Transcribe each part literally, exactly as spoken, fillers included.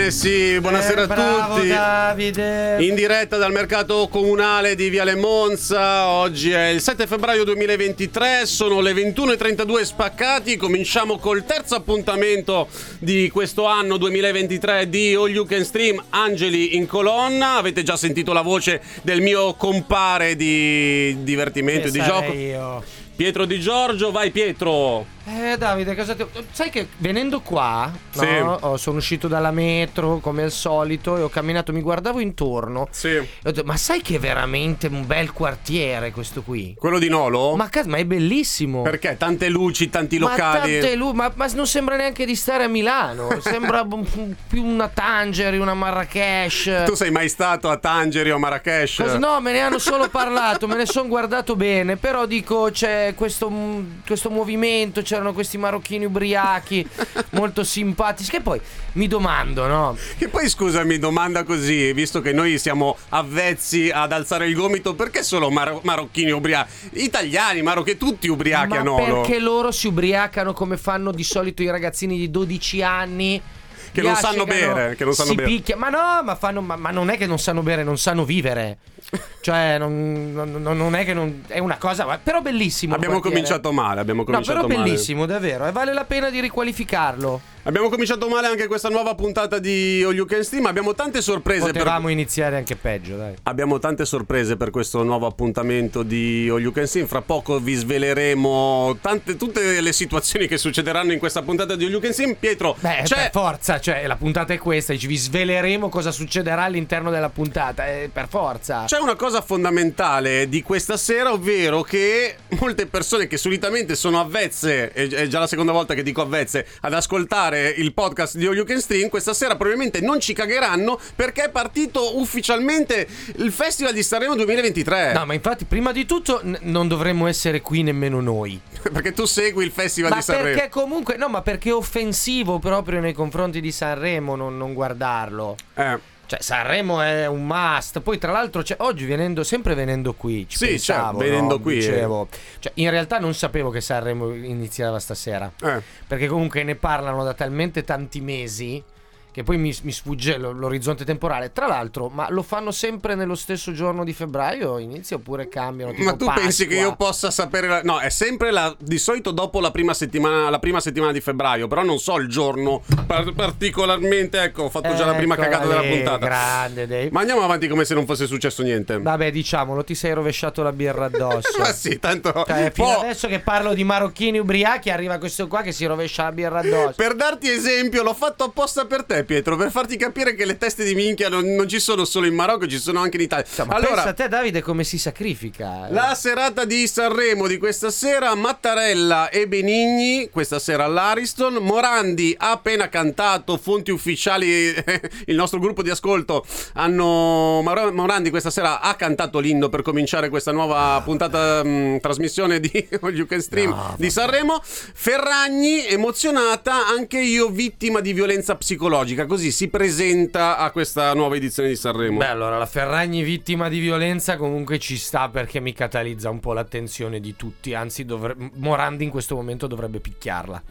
Ebbene sì, buonasera eh, a bravo, tutti. Davide. In diretta dal mercato comunale di Viale Monza. Oggi è il sette febbraio duemilaventitré, sono le ventuno e trentadue spaccati. Cominciamo col terzo appuntamento di questo anno duemilaventitré di All You Can Stream, Angeli in colonna. Avete già sentito la voce del mio compare di divertimento e di gioco, io. Pietro Di Giorgio. Vai Pietro. Eh Davide, cosa ti... sai che venendo qua, Sì. no, oh, sono uscito dalla metro come al solito e ho camminato, mi guardavo intorno. Sì. E ho detto, ma sai che è veramente un bel quartiere questo qui? Quello di Nolo? Ma, ma è bellissimo. Perché? Tante luci, tanti Ma locali. tante lu- ma, ma non sembra neanche di stare a Milano. Sembra più una Tangeri, una Marrakesh. Tu sei mai stato a Tangeri o a Marrakesh? Cosa? No, me ne hanno solo parlato, me ne sono guardato bene. Però dico, c'è questo, questo movimento, c'erano questi marocchini ubriachi molto simpatici. Che poi mi domando, no? Che poi scusami, domanda così, visto che noi siamo avvezzi ad alzare il gomito, perché solo mar- marocchini ubriachi? Italiani, marocchini, tutti ubriachi Ma a Nolo. perché loro si ubriacano come fanno di solito i ragazzini di dodici anni? Che non sanno bere, che non sanno si bere. picchia. Ma no, ma, fanno, ma, ma non è che non sanno bere, non sanno vivere. Cioè, non, non, non è che non. È una cosa. Però bellissimo. Abbiamo cominciato male, abbiamo cominciato no, però male. bellissimo, davvero. E vale la pena di riqualificarlo. Abbiamo cominciato male anche questa nuova puntata di All You Can Stream. Abbiamo tante sorprese. Potevamo per... iniziare anche peggio, dai. Abbiamo tante sorprese per questo nuovo appuntamento di All You Can Stream. Fra poco vi sveleremo tante, tutte le situazioni che succederanno in questa puntata di All You Can Stream. Pietro, Beh, c'è... per forza, cioè la puntata è questa, dici, vi sveleremo cosa succederà all'interno della puntata, eh, per forza. C'è una cosa fondamentale di questa sera, ovvero che molte persone che solitamente sono avvezze, è già la seconda volta che dico avvezze, ad ascoltare il podcast di All You Can Stream, questa sera probabilmente non ci cagheranno perché è partito ufficialmente il Festival di Sanremo duemilaventitré. No, ma infatti prima di tutto n- non dovremmo essere qui nemmeno noi. Perché tu segui il Festival Ma di Sanremo. perché comunque, no, ma perché è offensivo proprio nei confronti di Sanremo non, non guardarlo. Eh. Cioè Sanremo è un must. Poi tra l'altro cioè, oggi venendo, sempre venendo qui ci sì, pensavo, cioè, venendo no? qui Dicevo, cioè, in realtà non sapevo che Sanremo iniziava stasera, eh. perché comunque ne parlano da talmente tanti mesi che poi mi, mi sfugge l- l'orizzonte temporale. Tra l'altro, ma lo fanno sempre nello stesso giorno di febbraio? Inizia oppure cambiano? Tipo Ma tu Pasqua? pensi che io possa sapere la... No, è sempre la... di solito dopo la prima settimana, la prima settimana di febbraio. Però non so il giorno par- particolarmente. Ecco, ho fatto già la prima Eccola cagata della lì, puntata. grande Dave. Ma andiamo avanti come se non fosse successo niente. Vabbè, diciamolo, ti sei rovesciato la birra addosso. Ma sì, tanto Cioè, fino Può- adesso che parlo di marocchini ubriachi, arriva questo qua che si rovescia la birra addosso. Per darti esempio, l'ho fatto apposta per te, Pietro, per farti capire che le teste di minchia non, non ci sono solo in Marocco, ci sono anche in Italia. Insomma, allora, pensa a te, Davide, come si sacrifica. la serata di Sanremo di questa sera, Mattarella e Benigni, questa sera all'Ariston. Morandi ha appena cantato, fonti ufficiali, il nostro gruppo di ascolto, hanno Morandi questa sera ha cantato l'inno per cominciare questa nuova puntata, mh, trasmissione di All You Can Stream No, di Sanremo. Ferragni, emozionata, anche io vittima di violenza psicologica, così si presenta a questa nuova edizione di Sanremo. Beh, allora, la Ferragni vittima di violenza comunque ci sta, perché mi catalizza un po' l'attenzione di tutti. Anzi, dovre- Morandi in questo momento dovrebbe picchiarla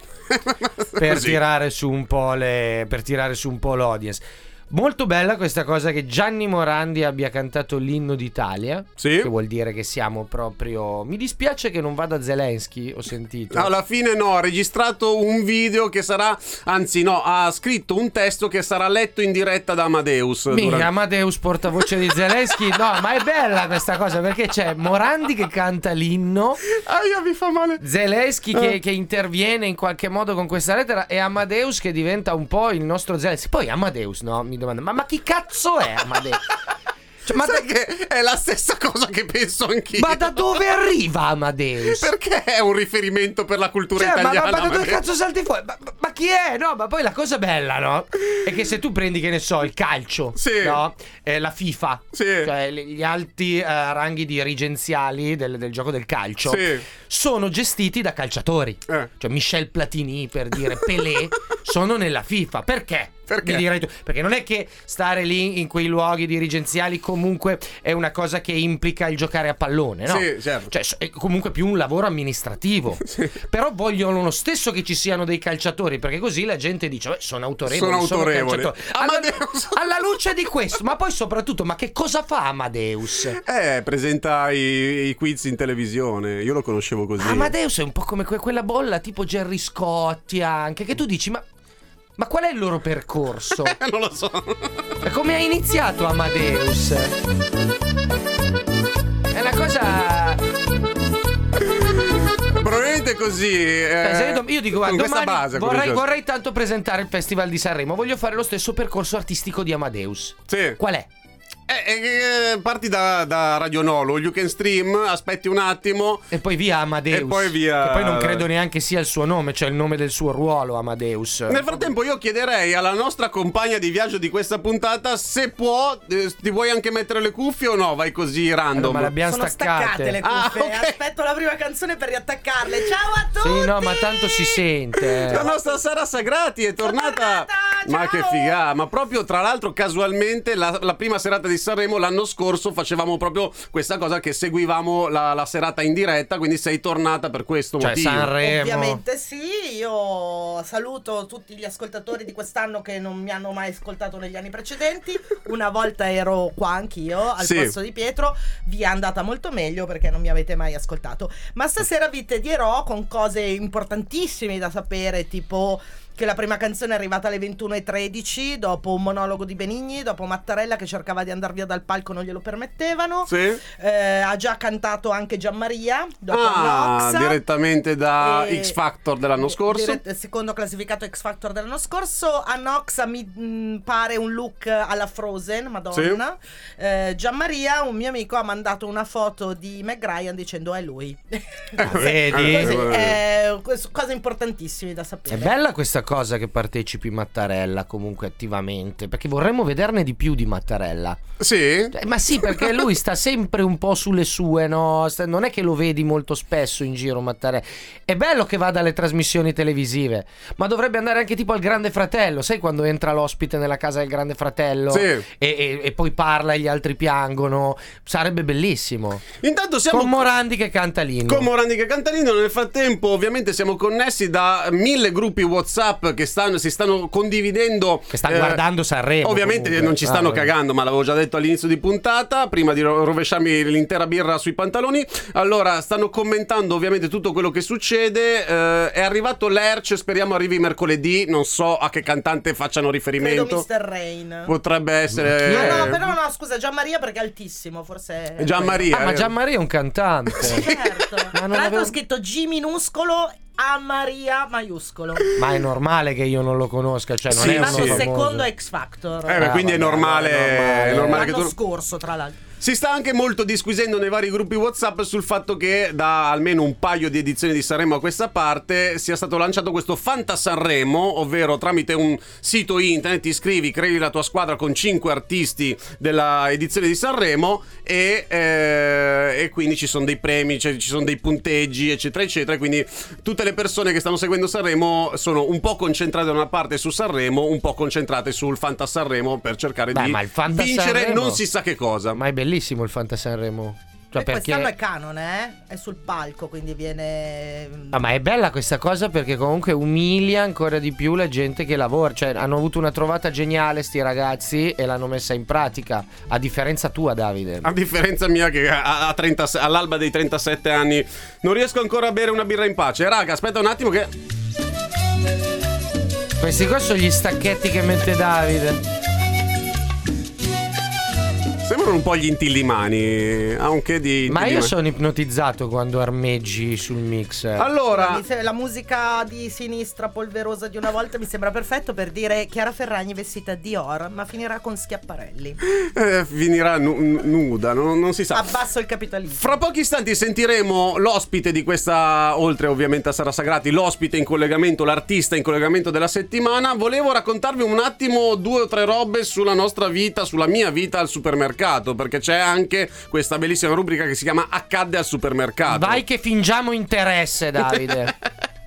per Così. tirare su un po' le per tirare su un po' l'audience. Molto bella questa cosa che Gianni Morandi abbia cantato l'inno d'Italia. Sì. Che vuol dire che siamo proprio... Mi dispiace che non vada Zelensky, ho sentito. No, alla fine no, ha registrato un video che sarà, anzi no, ha scritto un testo che sarà letto in diretta da Amadeus. Mica durante- Amadeus portavoce di Zelensky. No, ma è bella questa cosa, perché c'è Morandi che canta l'inno, Aia, mi fa male. Zelensky che, Eh. che interviene in qualche modo con questa lettera, e Amadeus che diventa un po' il nostro Zelensky. Poi Amadeus, no? Mi domanda, ma, ma chi cazzo è Amadeus? Cioè, ma, Sai da, che è la stessa cosa che penso anch'io. ma da dove arriva Amadeus? Perché è un riferimento per la cultura Cioè, ma, italiana? ma, ma da dove Amadeus? cazzo salti fuori? Ma, ma- ma chi è? No, ma poi la cosa bella, no? È che se tu prendi, che ne so, il calcio, Sì. no? Eh, la FIFA, Sì. cioè gli gli alti eh, ranghi dirigenziali del, del gioco del calcio, Sì. sono gestiti da calciatori. Eh. Cioè Michel Platini, per dire, Pelé, sono nella FIFA. Perché? Perché? Mi direi tu. Perché non è che stare lì in quei luoghi dirigenziali comunque è una cosa che implica il giocare a pallone, no? Sì, certo. Cioè è comunque più un lavoro amministrativo. Sì. Però vogliono lo stesso che ci siano dei calciatori, perché così la gente dice beh, sono autorevoli, Sono autorevoli. calciatori. Amadeus. Alla, alla luce di questo, ma poi soprattutto, ma che cosa fa Amadeus? Eh, presenta i, i quiz in televisione. Io lo conoscevo così. Amadeus è un po' come que- quella bolla tipo Gerry Scotti, anche che tu dici ma ma qual è il loro percorso? Non lo so. Come ha iniziato Amadeus? È una cosa. Probabilmente così. Eh, Io dico, guarda, con questa domani base, vorrei, curioso. vorrei tanto presentare il Festival di Sanremo. Voglio fare lo stesso percorso artistico di Amadeus. Sì. Qual è? Eh, eh, parti da, da Radio Nolo, You Can Stream, aspetti un attimo. E poi via Amadeus. E poi via. Che poi non credo neanche sia il suo nome, cioè il nome del suo ruolo, Amadeus. Nel frattempo io chiederei alla nostra compagna di viaggio di questa puntata se può, eh, ti vuoi anche mettere le cuffie o no? Vai così random. Allora, ma le abbiamo Sono staccate. staccate le cuffie. Ah, ok. Aspetto la prima canzone per riattaccarle. Ciao a tutti. Sì, no, ma tanto si sente. La nostra Sara Sagrati è tornata. tornata, Ma ciao! che figata. Ma proprio tra l'altro casualmente la, la prima serata di Sanremo l'anno scorso facevamo proprio questa cosa che seguivamo la, la serata in diretta, quindi sei tornata per questo Cioè motivo. Sanremo. Ovviamente sì, io saluto tutti gli ascoltatori di quest'anno che non mi hanno mai ascoltato negli anni precedenti. Una volta ero qua anch'io al Sì. posto di Pietro, vi è andata molto meglio perché non mi avete mai ascoltato. Ma stasera vi tedierò con cose importantissime da sapere, tipo che la prima canzone è arrivata alle ventuno e tredici dopo un monologo di Benigni, dopo Mattarella che cercava di andar via dal palco, non glielo permettevano. Sì. Eh, ha già cantato anche Gianmaria dopo Ah, Noxa. direttamente da E- X Factor dell'anno scorso. Dirett- secondo classificato X Factor dell'anno scorso. A Noxa mi mh, pare un look alla Frozen, Madonna. Eh, Gianmaria, un mio amico, ha mandato una foto di Meg Ryan dicendo è lui. Vedi? Così, Eh, eh, quest- cose importantissime da sapere. È bella questa cosa che partecipi Mattarella comunque attivamente, perché vorremmo vederne di più di Mattarella. Sì. Eh, Ma sì, perché lui sta sempre un po' sulle sue, no? Sta- Non è che lo vedi molto spesso in giro Mattarella. È bello che vada alle trasmissioni televisive, ma dovrebbe andare anche tipo al Grande Fratello. Sai quando entra l'ospite nella casa del Grande Fratello? Sì. E, e- e poi parla e gli altri piangono. Sarebbe bellissimo. Intanto siamo Con Morandi che canta l'inno. Con Morandi che Cantalino. Nel frattempo ovviamente siamo connessi da mille gruppi WhatsApp che stanno, si stanno condividendo, Che stanno guardando Sanremo, Ovviamente comunque. non ci stanno Ah, cagando, ma l'avevo già detto all'inizio di puntata, prima di ro- rovesciarmi l'intera birra sui pantaloni. Allora stanno commentando ovviamente tutto quello che succede. Eh, è arrivato l'Erce, speriamo arrivi mercoledì. Non so a che cantante facciano Credo riferimento. mister Rain. Potrebbe essere Ah, no, eh, però no, scusa, Gianmaria perché è altissimo, forse è Gianmaria. Ah, ma eh. Gianmaria è un cantante. certo. Ma Tra non l'altro avevo- ho scritto G minuscolo a Maria maiuscolo. Ma è normale che io non lo conosca, cioè non Sì, è uno Ma sì. sul famoso. secondo X Factor. Eh, beh, Ah, quindi è vabbè, normale, è normale. è normale che L'anno tu... scorso, tra l'altro. Si sta anche molto disquisendo nei vari gruppi WhatsApp sul fatto che da almeno un paio di edizioni di Sanremo a questa parte sia stato lanciato questo Fanta Sanremo, ovvero tramite un sito internet ti iscrivi, crei la tua squadra con cinque artisti della edizione di Sanremo e, eh, e quindi ci sono dei premi, cioè ci sono dei punteggi eccetera eccetera, quindi tutte le persone che stanno seguendo Sanremo sono un po' concentrate da una parte su Sanremo, un po' concentrate sul Fanta Sanremo per cercare Beh, di ma il Fanta vincere Sanremo- non si sa che cosa. Ma è bellissimo il Fanta Sanremo. Cioè, E perché... quest'anno è canone, eh? È sul palco, quindi viene. Ah, ma è bella questa cosa perché comunque umilia ancora di più la gente che lavora. Cioè, hanno avuto una trovata geniale sti ragazzi e l'hanno messa in pratica. A differenza tua, Davide. A differenza mia che a, a trenta, all'alba dei trentasette anni non riesco ancora a bere una birra in pace. Raga, aspetta un attimo che... Questi qua sono gli stacchetti che mette Davide. Sembrano un po' gli intillimani, anche di... Ma io intillimani. sono ipnotizzato quando armeggi sul mixer. Allora, Mi se- La musica di sinistra polverosa di una volta mi sembra perfetto per dire Chiara Ferragni vestita Dior, ma finirà con Schiaparelli. eh, finirà nu- nuda, non, non si sa. Abbasso il capitalismo. Fra pochi istanti sentiremo l'ospite di questa, oltre ovviamente a Sara Sagrati, l'ospite in collegamento, l'artista in collegamento della settimana. Volevo raccontarvi un attimo due o tre robe sulla nostra vita, sulla mia vita al supermercato, perché c'è anche questa bellissima rubrica che si chiama Accadde al supermercato. Vai che fingiamo interesse, Davide.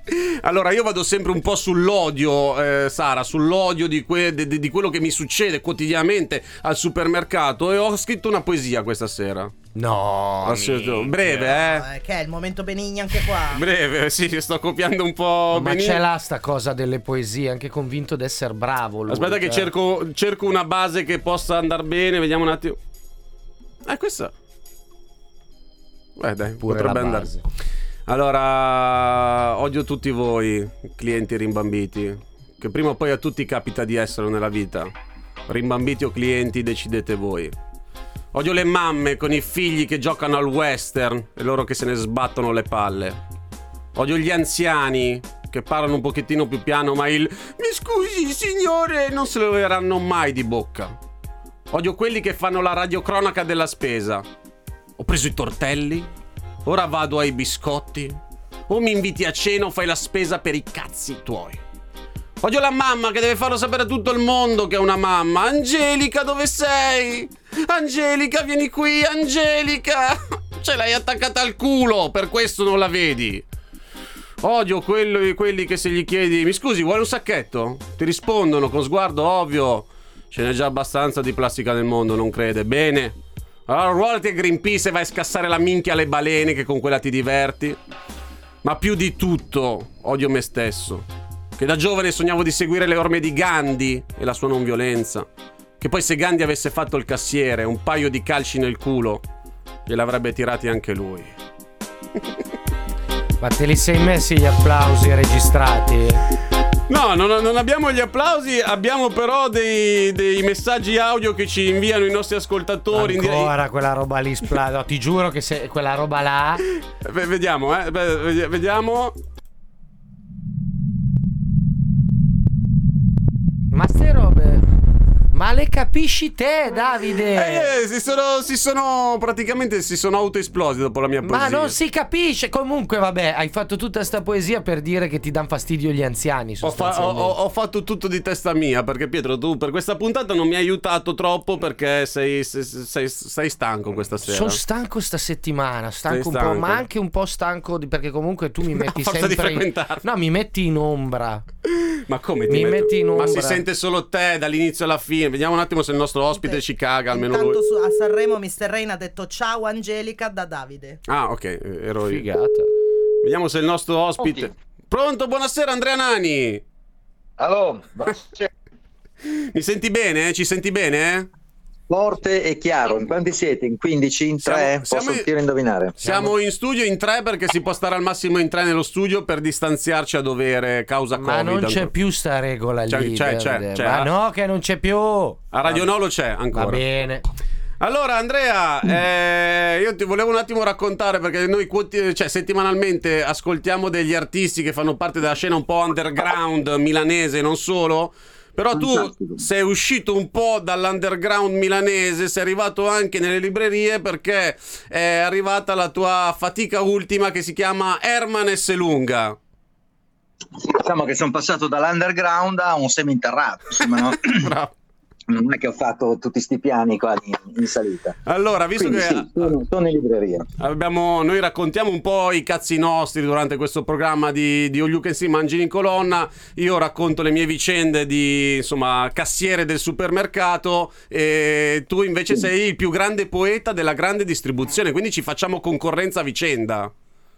Allora, io vado sempre un po' sull'odio, eh, Sara, sull'odio di, que- di, di quello che mi succede quotidianamente al supermercato, e ho scritto una poesia questa sera. No, Assolutamente. Breve, eh? No, eh, che è il momento Benigni anche qua. Breve, sì, sto copiando un po'. Ma Benigni. c'è là sta cosa delle poesie, anche convinto di essere bravo lui, Aspetta che cioè. cerco, cerco una base che possa andare bene, vediamo un attimo. Eh, questa. Beh, dai, Pure potrebbe la andare. base. Allora, odio tutti voi, clienti rimbambiti, che prima o poi a tutti capita di essere nella vita. Rimbambiti o clienti, decidete voi. Odio le mamme con i figli che giocano al western e loro che se ne sbattono le palle. Odio gli anziani che parlano un pochettino più piano, ma il "mi scusi signore" non se lo leveranno mai di bocca. Odio quelli che fanno la radiocronaca della spesa. Ho preso i tortelli, ora vado ai biscotti, o mi inviti a cena o fai la spesa per i cazzi tuoi. Odio la mamma che deve farlo sapere a tutto il mondo che è una mamma. Angelica, dove sei? Angelica, vieni qui, Angelica. Ce l'hai attaccata al culo, per questo non la vedi. Odio quello, quelli che se gli chiedi "mi scusi, vuole un sacchetto?" ti rispondono con sguardo ovvio: "Ce n'è già abbastanza di plastica nel mondo, non crede? Bene, allora ruolati a Greenpeace e vai a scassare la minchia alle balene, che con quella ti diverti." Ma più di tutto odio me stesso, che da giovane sognavo di seguire le orme di Gandhi e la sua non violenza, che poi se Gandhi avesse fatto il cassiere, un paio di calci nel culo gliel'avrebbe tirati anche lui. Ma te li sei messi gli applausi registrati? No, non, non abbiamo gli applausi, abbiamo però dei, dei messaggi audio che ci inviano i nostri ascoltatori. Ancora quella roba lì, spla- no, ti giuro che se quella roba là. V- vediamo, eh, v- vediamo. Ma ste robe, ma le capisci te, Davide? Eh, si sono, si sono praticamente si sono autoesplosi dopo la mia poesia. Ma non si capisce. Comunque vabbè, hai fatto tutta sta poesia per dire che ti danno fastidio gli anziani, Ho, fa- ho, sostanzialmente. ho- ho fatto tutto di testa mia, perché Pietro, tu per questa puntata non mi hai aiutato troppo, perché sei, sei, sei, sei stanco questa sera. Sono stanco sta settimana, stanco Sei un po', stanco. ma anche un po' stanco di- perché comunque tu mi metti forza sempre di frequentarmi. No, mi metti in ombra. Ma come ti Mi metto? metti in Ma si ombra. sente solo te dall'inizio alla fine. Vediamo un attimo se il nostro ospite ci caga, almeno lui. Intanto su, a Sanremo mister Rain ha detto "ciao Angelica" da Davide. Ah, ok, eh, ero io. Figata. Vediamo se il nostro ospite. Ok. Pronto, buonasera Andrea Nani. Allora, Mi senti bene? Ci senti bene? forte e chiaro. In quanti siete? In quindici? In Siamo- tre? siamo Posso in- tiro a indovinare? Siamo in studio in tre perché si può stare al massimo in tre nello studio per distanziarci a dovere causa Ma Covid. non c'è ancora. più sta regola C'è- lì. c'è, c'è, Davide. c'è. Ma no, che non c'è più. A Radio Nolo c'è ancora. Va bene. Allora Andrea, eh, io ti volevo un attimo raccontare, perché noi quoti- cioè, settimanalmente ascoltiamo degli artisti che fanno parte della scena un po' underground milanese, non solo. Però tu Fantastico. sei uscito un po' dall'underground milanese, sei arrivato anche nelle librerie perché è arrivata la tua fatica ultima che si chiama Herman Esselunga. Sì, diciamo che sono passato dall'underground a un seminterrato, insomma, no? Bravo. Non è che ho fatto tutti sti piani qua in, in salita. Allora, visto Quindi che sì, sono, sono in libreria. abbiamo, noi raccontiamo un po' i cazzi nostri durante questo programma di, di All You Can See Mangiare in Colonna, io racconto le mie vicende di, insomma, cassiere del supermercato, e tu invece sei il più grande poeta della grande distribuzione, quindi ci facciamo concorrenza a vicenda.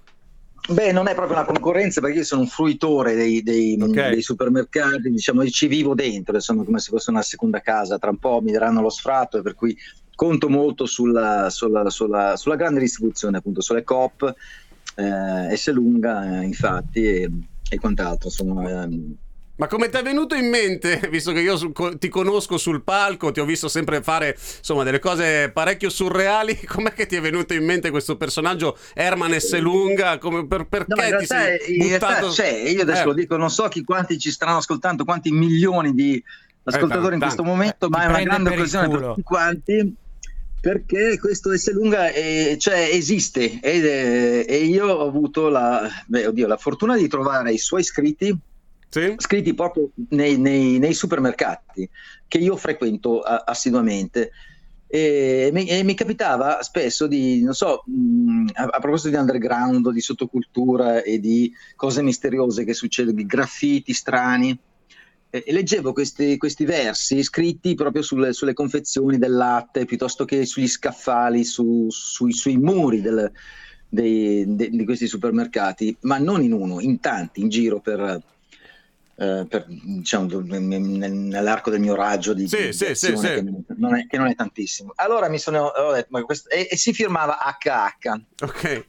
Beh, non è proprio una concorrenza, perché io sono un fruitore dei, dei, Ok. dei supermercati, diciamo, ci vivo dentro, sono come se fosse una seconda casa. Tra un po' mi daranno lo sfratto, e per cui conto molto sulla, sulla, sulla, sulla grande distribuzione, appunto, sulle Coop, eh, Esselunga, eh, infatti, e, e quant'altro. Sono, ehm, Ma come ti è venuto in mente, visto che io su- co- ti conosco sul palco, ti ho visto sempre fare, insomma, delle cose parecchio surreali, com'è che ti è venuto in mente questo personaggio Herman Esselunga? Come, per, perché No, in ti realtà, sei in realtà buttato... c'è, io adesso Eh. lo dico, non so chi, quanti ci staranno ascoltando, quanti milioni di ascoltatori in tanti. questo momento, Eh, ma ti è una prende grande per il occasione per culo. tutti quanti, perché questo Esselunga è, cioè, esiste, ed è- e io ho avuto la, beh, oddio, la fortuna di trovare i suoi scritti Sì? scritti proprio nei, nei- nei supermercati che io frequento a- assiduamente. E mi, e mi capitava spesso di, non so, mh, a, a proposito di underground, di sottocultura e di cose misteriose che succedono, di graffiti strani, e, e leggevo questi, questi versi scritti proprio sulle, sulle confezioni del latte, piuttosto che sugli scaffali, su, sui, sui muri del, dei, de, di questi supermercati, ma non in uno, in tanti, in giro per... Uh, per, diciamo, nell'arco del mio raggio di, sì, di sì, azione, sì, che, sì. Non è, che non è tantissimo. Allora mi sono ho detto, ma questo, e, e si firmava acca acca. Ok.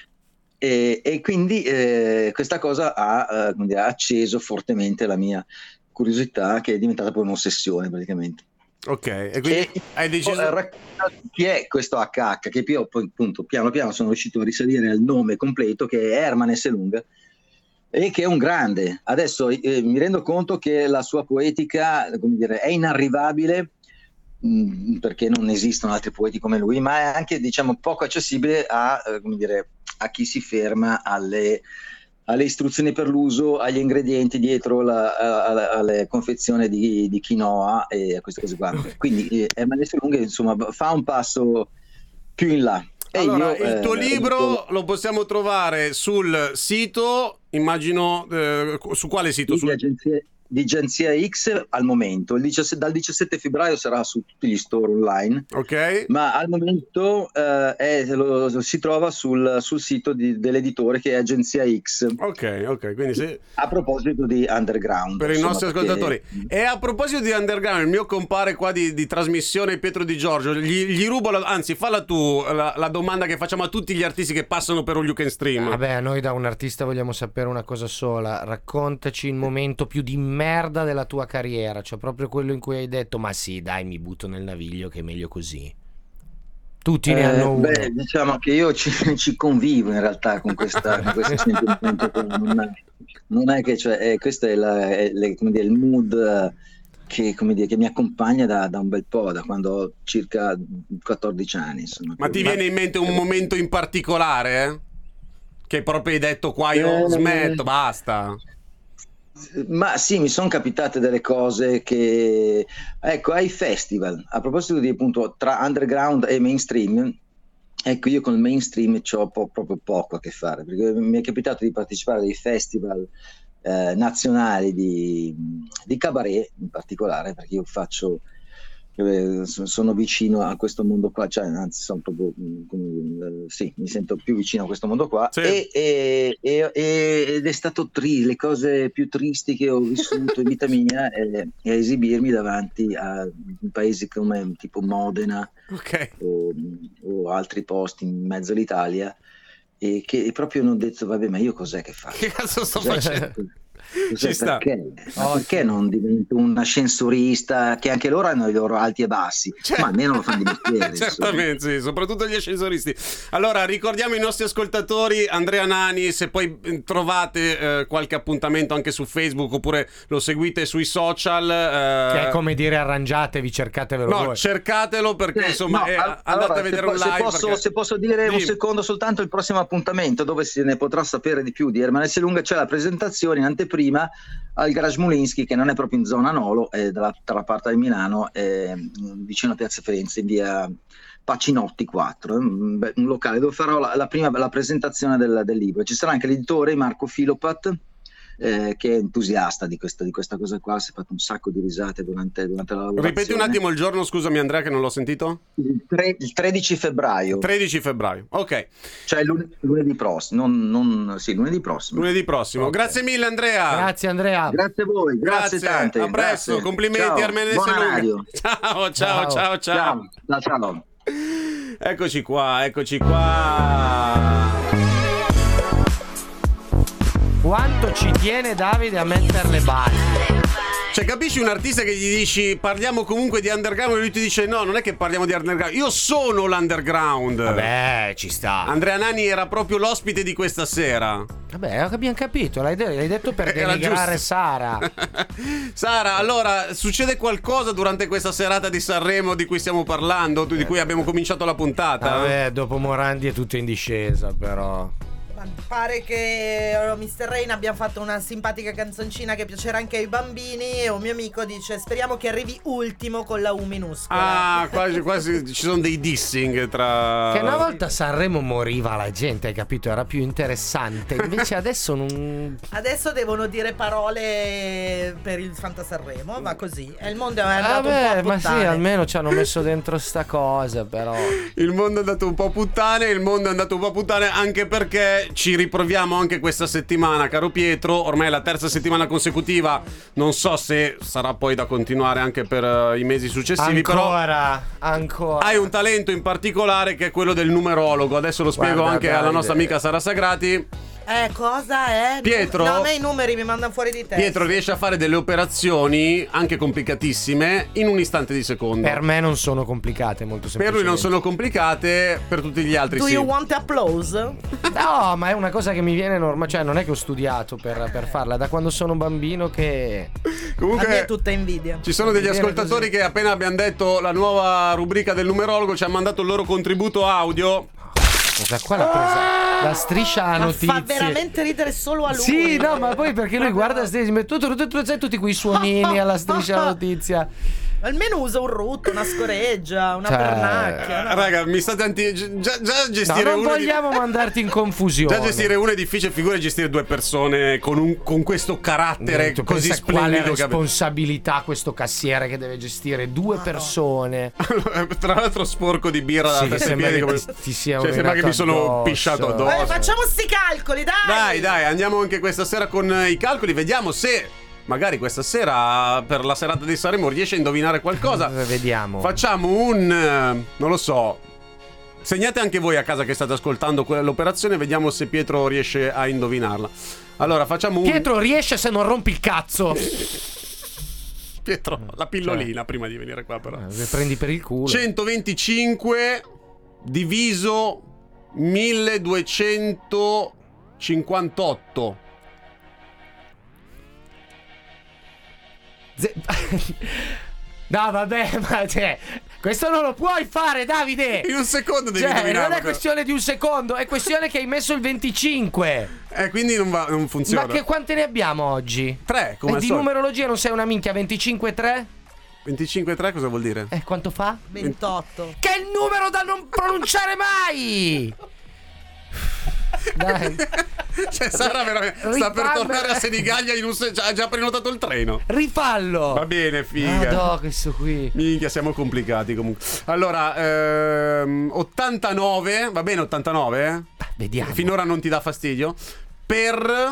E, e quindi eh, questa cosa ha, uh, come dire, acceso fortemente la mia curiosità, che è diventata poi un'ossessione praticamente. Ok, e quindi e, hai deciso... oh, chi è questo acca acca? Che io poi appunto piano piano sono riuscito a risalire al nome completo, che è Herman Esselunga, e che è un grande. Adesso eh, mi rendo conto che la sua poetica, come dire, è inarrivabile, mh, perché non esistono altri poeti come lui, ma è anche, diciamo, poco accessibile a, eh, come dire, a chi si ferma alle, alle istruzioni per l'uso, agli ingredienti dietro la, a, a, alle confezioni di, di quinoa e a queste cose qua. Quindi eh, Herman Esselunga, insomma, fa un passo più in là. E allora, io, il tuo eh, libro dico, lo possiamo trovare sul sito, immagino, eh, su quale sito? di Sul... agenzie, di Agenzia X al momento. Il diciassette, dal diciassette febbraio sarà su tutti gli store online, Ok. ma al momento eh, è, lo, si trova sul, sul sito di, dell'editore, che è Agenzia X. Ok, ok, quindi se... A proposito di underground, per i insomma, nostri perché- ascoltatori. E a proposito di underground, il mio compare qua di, di trasmissione, Pietro Di Giorgio, gli, gli rubo, la, anzi falla tu la, la domanda che facciamo a tutti gli artisti che passano per un You Can Stream. Vabbè, noi da un artista vogliamo sapere una cosa sola: raccontaci il momento più di merda della tua carriera, cioè proprio quello in cui hai detto ma sì dai, mi butto nel naviglio che è meglio così. Tutti ne Eh, hanno uno. beh, diciamo che io ci, ci convivo in realtà con, questa, con questo sentimento. Non è, non è che, cioè, è, questo è, la, è le, come dire, il mood eh, che, come dire, che mi accompagna da, da un bel po', da quando ho circa quattordici anni. Insomma. Ma ti viene in mente un momento in particolare? Eh? Che proprio hai detto qua io Eh, smetto, basta. Ma sì, mi sono capitate delle cose che, ecco, ai festival, a proposito di appunto tra underground e mainstream, ecco, io con il mainstream c'ho po- proprio poco a che fare, perché mi è capitato di partecipare a dei festival eh, nazionali di, di cabaret in particolare, perché io faccio, eh, sono vicino a questo mondo qua, cioè anzi sono proprio, come, sì, mi sento più vicino a questo mondo qua. Sì. e, e, e, e- ed è stato tri- le cose più tristi che ho vissuto in vita mia è, è esibirmi davanti a paesi come tipo Modena Ok. o, o altri posti in mezzo all'Italia, e che proprio non ho detto vabbè, ma io cos'è che faccio? Che cazzo sto facendo? Cos'è, Ci sta. perché? Ma perché non divento un ascensorista, che anche loro hanno i loro alti e bassi, Cioè- ma almeno lo fanno di mestiere. insomma. Certamente, sì, soprattutto gli ascensoristi. Allora, ricordiamo ai nostri ascoltatori, Andrea Nani, se poi eh, trovate eh, qualche appuntamento anche su Facebook oppure lo seguite sui social. eh, Che è come dire arrangiatevi, cercatevelo No, voi. cercatelo perché Eh, insomma no, eh, al- andate allora, a vedere se, un po- live. se posso, perché- se posso dire un Dimmi. secondo soltanto, il prossimo appuntamento dove se ne potrà sapere di più di Herman Esselunga, c'è la presentazione in anteprima al Garage Mulinsky, che non è proprio in zona Nolo, è dall'altra parte di Milano, è vicino a Piazza Firenze, in via Pacinotti quattro, un, beh, un locale dove farò la, la prima la presentazione del, del libro. Ci sarà anche l'editore Marco Filopat, eh, che è entusiasta di questa, di questa cosa qua, si è fatto un sacco di risate durante, durante la lavorazione. Ripeti un attimo il giorno, scusami Andrea che non l'ho sentito. Il, tre- il tredici febbraio, tredici febbraio, ok, cioè lun- lunedì prossimo, non, non, sì, lunedì prossimo. lunedì prossimo. Ok. Grazie mille Andrea. Grazie Andrea. Grazie a voi, grazie, tante. a presto, grazie. complimenti Ciao, Armene buona Esselunga. radio. Ciao, ciao, ciao, Ciao. ciao, Ciao, ciao, ciao. Eccoci qua, eccoci qua. Quanto ci tiene Davide a mettere le basi? Cioè, capisci un artista che gli dici parliamo comunque di underground e lui ti dice no, non è che parliamo di underground, io sono l'underground. Vabbè, ci sta. Andrea Nani era proprio l'ospite di questa sera. Vabbè, abbiamo capito, l'hai, de- l'hai detto per Era denigrare giusto. Sara. Sara, allora, succede qualcosa durante questa serata di Sanremo di cui stiamo parlando, di cui abbiamo cominciato la puntata? Vabbè, dopo Morandi è tutto in discesa, però. Pare che oh, mister Rain abbia fatto una simpatica canzoncina che piacerà anche ai bambini e un mio amico dice speriamo che arrivi ultimo con la U minuscola. Ah, quasi, quasi ci sono dei dissing tra... Che una volta a Sanremo moriva la gente, hai capito? Era più interessante. Invece adesso non... Adesso devono dire parole per il Fanta Sanremo, va così. E il mondo è andato Vabbè, un po' a ma sì, puttane. almeno ci hanno messo dentro sta cosa, però. Il mondo è andato un po' a puttane, il mondo è andato un po' a puttane anche perché ci riproviamo anche questa settimana, caro Pietro. Ormai è la terza settimana consecutiva. Non so se sarà poi da continuare anche per uh, i mesi successivi. Ancora, però ancora. hai un talento in particolare che è quello del numerologo. Adesso lo spiego Guarda, anche Davide. alla nostra amica Sara Sagrati. Eh, cosa è? Pietro? No, a me i numeri mi mandano fuori di testa. Pietro riesce a fare delle operazioni anche complicatissime in un istante di secondo. Per me non sono complicate, molto Per semplicemente. lui non sono complicate, per tutti gli altri Do sì. you want applause? No, ma è una cosa che mi viene normale. Cioè, non è che ho studiato per, per farla. Da quando sono bambino che... A me Comunque è tutta invidia. ci sono degli Viene ascoltatori così. che appena abbiamo detto la nuova rubrica del numerologo ci hanno mandato il loro contributo audio. Cosa qua l'ha presa? La striscia a Ma notizie. fa veramente ridere solo a lui. Sì, no, ma poi perché lui guarda striscia, tu, tu, tu, tu, sai tutti quei suonini alla striscia la notizia. Almeno usa un rutto, una scoreggia, una Cioè, pernacchia. no? Raga, mi state anti... già, già No, gestire non uno di- vogliamo mandarti in confusione. Già gestire uno è difficile, figura gestire due persone con, un, con questo carattere Tu così pensa quale splendido che... responsabilità questo cassiere che deve gestire due persone. Tra l'altro sporco di birra Sì, dalla testa ai sembra piedi che come... ti- ti sia cioè, sembra che mi sono addosso. pisciato addosso. Eh, facciamo sti calcoli, dai! Dai, dai, andiamo anche questa sera con eh, i calcoli. Vediamo se magari questa sera per la serata di Sanremo riesce a indovinare qualcosa. Vediamo. Facciamo un... eh, non lo so. Segnate anche voi a casa che state ascoltando quell'operazione. Vediamo se Pietro riesce a indovinarla. Allora facciamo un... Pietro riesce se non rompi il cazzo. Pietro, la pillolina prima di venire qua però. Eh, prendi per il culo. centoventicinque diviso milleduecentocinquantotto. Ze- no, vabbè, ma cioè, questo non lo puoi fare, Davide. In un secondo devi Cioè, indovinarlo. non è però. questione di un secondo, è questione che hai messo il venticinque. Eh, quindi non, va, non funziona. Ma che quante ne abbiamo oggi? Tre, come E al di solito. numerologia non sei una minchia, venticinque tre? venticinque tre cosa vuol dire? Eh, quanto fa? ventotto. Che è il numero da non pronunciare mai! Dai, Cioè Sara veramente sta per Rifammela. tornare a Senigallia in un se- ha già prenotato il treno. rifallo! Va bene, figa. Ah, no, questo qui. Minchia, siamo complicati comunque. Allora, ehm, ottantanove, va bene ottantanove? Eh? Vediamo. Finora non ti dà fastidio. Per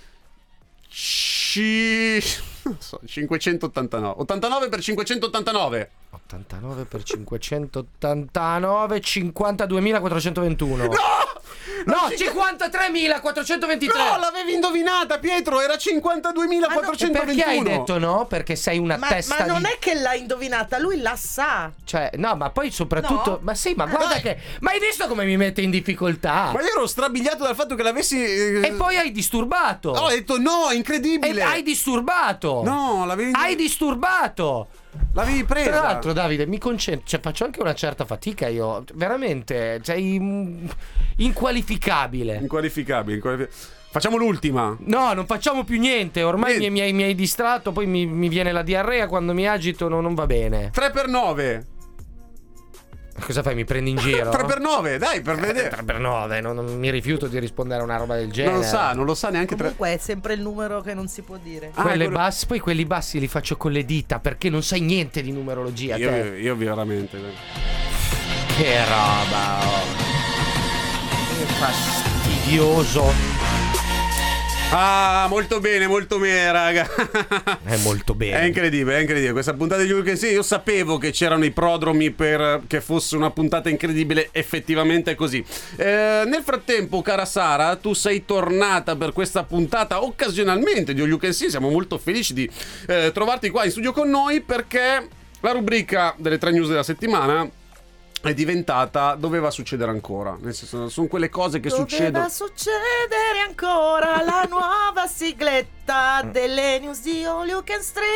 ci... non so, cinquecentottantanove. ottantanove per cinquecentottantanove. ottantanove per cinquecentottantanove, cinquantaduemilaquattrocentoventuno. No! No, cinquantatremilaquattrocentoventitré. No, l'avevi indovinata, Pietro, era E cinquantaduemilaquattrocentoventuno. perché hai detto no? Perché sei una Ma, testa ma non di... è che l'ha indovinata, lui la sa. Cioè, no, ma poi soprattutto... No? Ma sì, ma guarda dai. che... Ma hai visto come mi mette in difficoltà? Ma io ero strabiliato dal fatto che l'avessi... eh, E poi hai disturbato. No, ho detto no, è incredibile. E hai disturbato. No, l'avevi... Hai disturbato. l'avevi presa. Tra l'altro, Davide, mi concentro, cioè faccio anche una certa fatica io. Veramente, sei mm, inqualificabile. Inqualificabile, inqualific- Facciamo l'ultima. No, non facciamo più niente. Ormai mi, Niente. mi hai, mi hai distratto. Poi mi, mi viene la diarrea quando mi agito. No, non va bene. tre per nove. Cosa fai? Mi prendi in giro? tre per nove, dai, per vedere. tre per nove. Non, non- mi rifiuto di rispondere a una roba del genere. Non lo sa, non lo sa neanche tre. Comunque è sempre il numero che non si può dire. Ah, Quelle quello- bassi, poi quelli bassi li faccio con le dita perché non sai niente di numerologia. Io, te. io veramente. Che roba, oh. Che fastidioso. Ah, molto bene, molto bene, raga. È molto bene. È incredibile, è incredibile. Questa puntata di You Can See, io sapevo che c'erano i prodromi per che fosse una puntata incredibile, effettivamente è così. Eh, nel frattempo, cara Sara, tu sei tornata per questa puntata occasionalmente di You Can See. Siamo molto felici di eh, trovarti qua in studio con noi perché la rubrica delle tre news della settimana è diventata doveva succedere ancora. Nel senso, sono quelle cose che Doveva succedono. succedere ancora la nuova sigletta. sigletta delle news di All You Can Stream.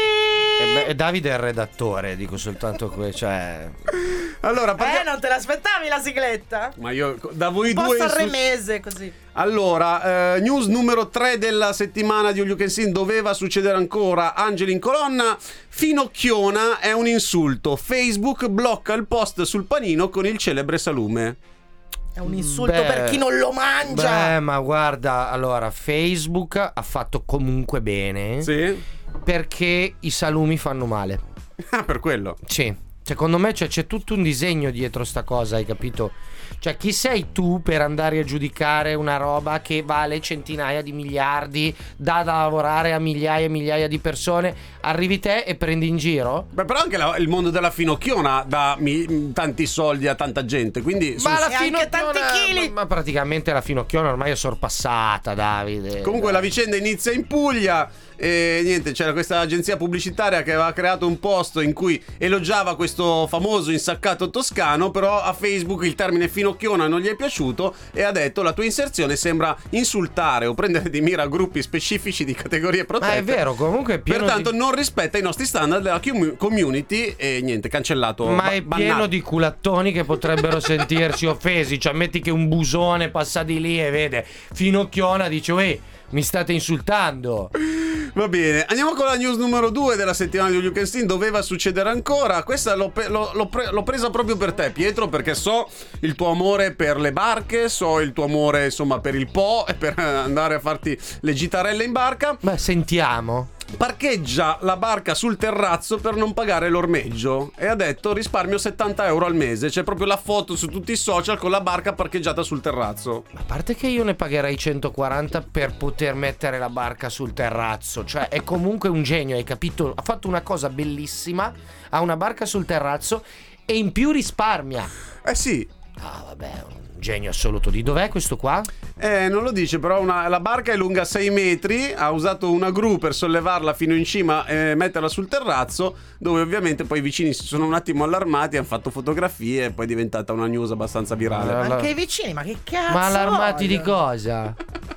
E beh, Davide è il redattore, dico soltanto que- cioè... Allora, parliamo... Eh, non te l'aspettavi la sigletta? Ma io da voi Un po' due sanremese così. Allora, eh, news numero tre della settimana di All You Can Sing, doveva succedere ancora. Angeli in colonna. Finocchiona è un insulto. Facebook blocca il post sul panino con il celebre salume. È un insulto Beh, per chi non lo mangia. Beh, ma guarda, allora, Facebook ha fatto comunque bene. Sì? Perché i salumi fanno male. Ah, per quello. Sì. Secondo me cioè, c'è tutto un disegno dietro sta cosa, hai capito? Cioè, chi sei tu per andare a giudicare una roba che vale centinaia di miliardi, dà da lavorare a migliaia e migliaia di persone, arrivi te e prendi in giro? Beh, però anche la- il mondo della finocchiona dà mi- tanti soldi a tanta gente, quindi... su- Ma la E anche tanti chili. ma, ma praticamente la finocchiona ormai è sorpassata, Davide. Comunque la vicenda inizia in Puglia e niente, c'era questa agenzia pubblicitaria che aveva creato un post in cui elogiava questo famoso insaccato toscano, però a Facebook il termine finocchiona non gli è piaciuto e ha detto: la tua inserzione sembra insultare o prendere di mira gruppi specifici di categorie protette. Ma è vero, comunque è pieno Pertanto di... non rispetta i nostri standard della com- community e niente, cancellato. Ma ba- è bannato. pieno di culattoni che potrebbero sentirsi offesi. Cioè, metti che un busone passa di lì e vede Finocchiona, dice: uè, mi state insultando. Va bene, andiamo con la news numero due della settimana di All You Can Sing. Doveva succedere ancora. Questa l'ho, pe- l'ho, l'ho, pre- l'ho presa proprio per te, Pietro, perché so il tuo amore per le barche, so il tuo amore insomma per il Po e per andare a farti le gitarelle in barca. Beh, sentiamo. Parcheggia la barca sul terrazzo per non pagare l'ormeggio e ha detto: risparmio settanta euro al mese. C'è proprio la foto su tutti i social con la barca parcheggiata sul terrazzo. A parte che io ne pagherei centoquaranta per poter mettere la barca sul terrazzo. Cioè, è comunque un genio, hai capito? Ha fatto una cosa bellissima, ha una barca sul terrazzo e in più risparmia. Eh sì. Ah, vabbè, un genio assoluto. Di dov'è questo qua? Eh, non lo dice, però una, la barca è lunga sei metri, ha usato una gru per sollevarla fino in cima e metterla sul terrazzo, dove ovviamente poi i vicini si sono un attimo allarmati, hanno fatto fotografie e poi è diventata una news abbastanza virale. Allora- Anche i vicini, ma che cazzo? Ma allarmati di vogliono? cosa?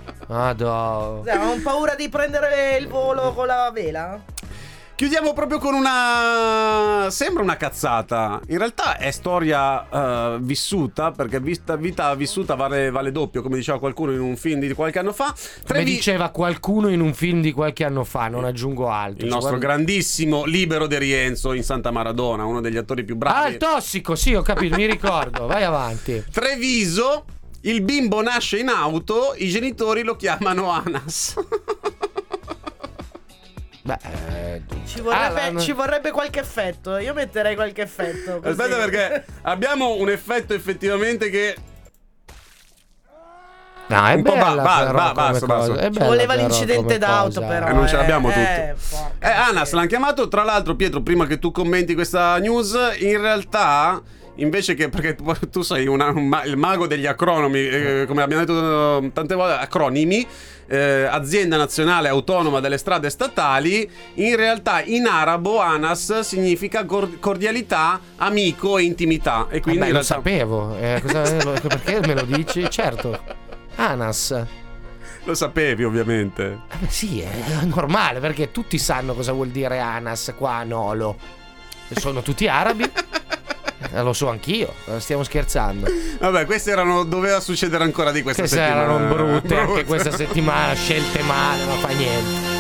Madò. Cioè, Avevano paura di prendere il volo con la vela? Chiudiamo proprio con una... sembra una cazzata. In realtà è storia eh, vissuta, perché vista vita vissuta vale, vale doppio, come diceva qualcuno in un film di qualche anno fa. Tre Come vi- diceva qualcuno in un film di qualche anno fa, non aggiungo altro. il Cioè, nostro guarda- grandissimo Libero De Rienzo in Santa Maradona, uno degli attori più Ah, bravi. il tossico, sì, ho capito, mi ricordo. Vai avanti. Treviso, il bimbo nasce in auto, i genitori lo chiamano Anas. Beh, eh, Ci vorrebbe, ah, la- ci vorrebbe qualche effetto. Io metterei qualche effetto. così. Aspetta, perché abbiamo un effetto effettivamente che... No, è un po' bella ba- però ba- come basta, cosa. basta. È Ci bella voleva però l'incidente come d'auto, cosa. però. Eh, non ce l'abbiamo eh, tutto. porca Eh, Anas miseria. l'hanno chiamato, tra l'altro, Pietro, prima che tu commenti questa news, in realtà... Invece che, perché tu, tu sei una- un ma- il mago degli acronomi, eh, come abbiamo detto eh, tante volte, acronimi, eh, azienda nazionale autonoma delle strade statali, in realtà in arabo Anas significa cor- cordialità, amico e intimità. E quindi Vabbè, in lo realtà- sapevo. Eh, cosa- lo- perché me lo dici? Certo. Anas. lo sapevi ovviamente. Eh beh, sì, è normale perché tutti sanno cosa vuol dire Anas qua a Nolo. Sono tutti arabi. Eh, lo so anch'io, stiamo scherzando. Vabbè, queste erano, doveva succedere ancora di questa Queste settimana. erano brutte anche Brutte. questa settimana, scelte male, non fa niente.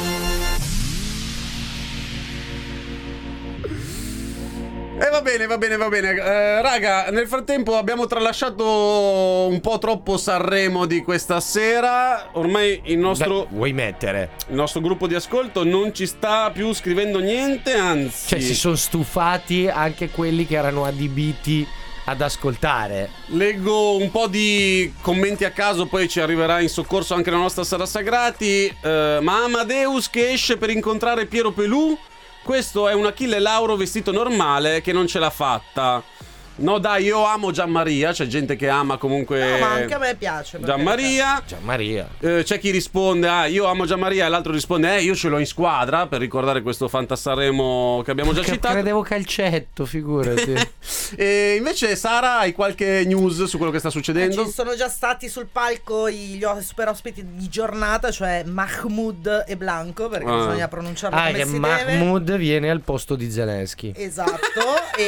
E va bene, va bene, va bene. Eh, raga, nel frattempo abbiamo tralasciato un po' troppo Sanremo di questa sera. Ormai il nostro, Beh, vuoi mettere? il nostro gruppo di ascolto non ci sta più scrivendo niente, anzi. Cioè, si sono stufati anche quelli che erano adibiti ad ascoltare. Leggo un po' di commenti a caso, poi ci arriverà in soccorso anche la nostra Sara Sagrati. Eh, ma Amadeus che esce per incontrare Piero Pelù? Questo è un Achille Lauro vestito normale che non ce l'ha fatta. No dai, io amo Gianmaria, c'è gente che ama comunque No, ma anche a me piace. per Gianmaria. Gianmaria. Eh, c'è chi risponde ah io amo Gianmaria e l'altro risponde eh io ce l'ho in squadra, per ricordare questo Fantasarremo che abbiamo già Che citato. credevo calcetto, figurati. E invece Sara, hai qualche news su quello che sta carità. succedendo? Ci sono già stati sul palco gli o- super ospiti di giornata, cioè Mahmoud e Blanco, perché Ah. bisogna pronunciarlo Ah, come che si deve. Mahmoud viene al posto di Zelensky. Esatto.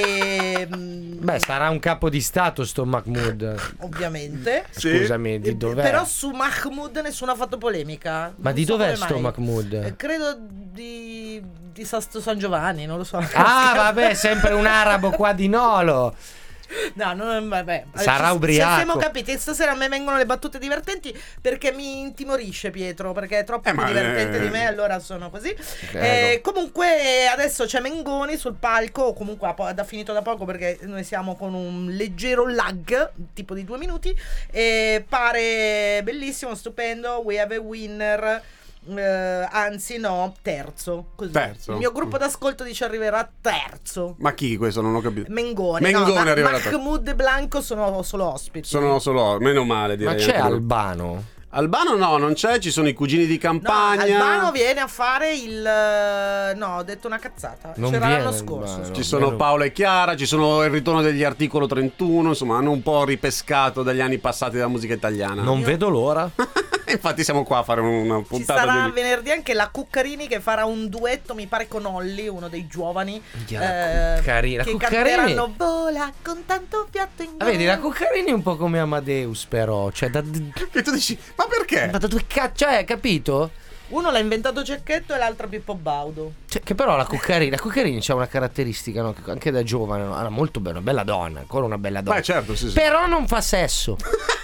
e mm, Beh, sarà un capo di stato sto Mahmoud. ovviamente. Sì. Scusami, di dov'è? Però su Mahmoud nessuno ha fatto polemica. Ma Non di so dov'è come sto mai. Mahmoud? Eh, credo di, di Sasto San Giovanni, non lo so. Ah, vabbè, sempre un arabo qua di Nolo. No, non, vabbè. Sarà Ci- ubriaco. Siamo capiti, stasera a me vengono le battute divertenti perché mi intimorisce Pietro, perché è troppo Eh, più ma, divertente eh, di me, allora sono così. Prego. Eh, comunque adesso c'è Mengoni sul palco, o comunque ha, po- ha finito da poco perché noi siamo con un leggero lag, tipo di due minuti, e pare bellissimo, stupendo, we have a winner. Eh, anzi no, terzo, così. Terzo. Il mio gruppo d'ascolto dice arriverà terzo. Ma chi questo? Non ho capito. Mengoni, Mengoni no, ma arriva da terzo. Mahmoud e Blanco sono solo ospiti. Sono solo, meno male direi. Ma c'è Anche- Albano? Albano no, non c'è, ci sono i cugini di No, campagna. Albano viene a fare il eh, no, ho detto una cazzata. Non C'era viene l'anno scorso. Albano. Ci sono Vero. Paolo e Chiara, ci sono il ritorno degli articolo trentuno, insomma hanno un po' ripescato dagli anni passati della musica italiana. Non vedo l'ora. Infatti siamo qua a fare una Ci puntata sarà di... venerdì anche la Cuccarini che farà un duetto, mi pare, con Olli, uno dei giovani. Minchia, la Cuccarini. La che Cuccarini- canteranno Vola con tanto fiato in Ah, vedi, la gola. Cuccarini è un po' come Amadeus, però. Cioè, da, Che tu dici, ma perché? ma da due cazzo, cioè, capito? Uno l'ha inventato Cecchetto e l'altro Pippo Baudo. Cioè, che però la Cuccarini, la Cuccarini c'ha una caratteristica, no? Che anche da giovane, no? Era molto bella, una bella donna, ancora una bella donna. Beh certo, sì sì. Però non fa sesso.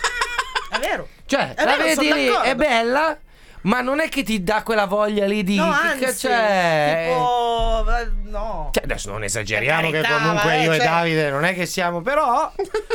È vero. Cioè, È la vero, vedi sono lì, d'accordo. è bella, ma non è che ti dà quella voglia lì di... No, che anzi, c'è? tipo eh, no. Cioè, adesso non esageriamo, Per che carità, comunque eh, io e cioè- Davide non è che siamo, però...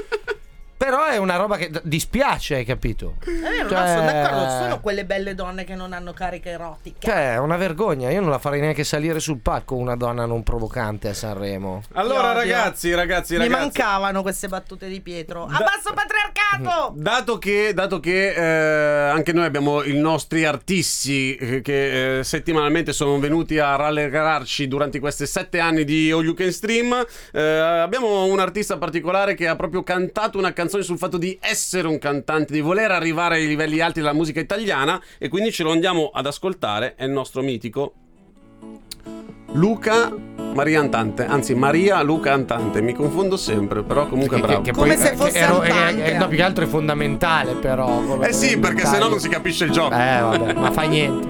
Però è una roba che d- dispiace, hai capito? È vero, Cioè- no, sono d'accordo. Sono quelle belle donne che non hanno cariche erotiche. Cioè, è una vergogna. Io non la farei neanche salire sul palco una donna non provocante a Sanremo. Allora Ti odio. ragazzi, ragazzi, Mi ragazzi. mancavano queste battute di Pietro. Da- Abbasso patriarcato! Dato che, dato che eh, anche noi abbiamo i nostri artisti eh, che eh, settimanalmente sono venuti a rallegrarci durante questi sette anni di All You Can Stream, eh, abbiamo un artista particolare che ha proprio cantato una canzone sul fatto di essere un cantante, di voler arrivare ai livelli alti della musica italiana, e quindi ce lo andiamo ad ascoltare. È il nostro mitico Luca Maria Antante, anzi Maria Luca Antante, mi confondo sempre, però comunque è Che- bravo. che Come poi- se fosse che ero- Antante. eh, eh, no, più che altro è fondamentale, però. come Eh sì, perché sennò non si capisce il gioco. Eh, vabbè, ma fa niente.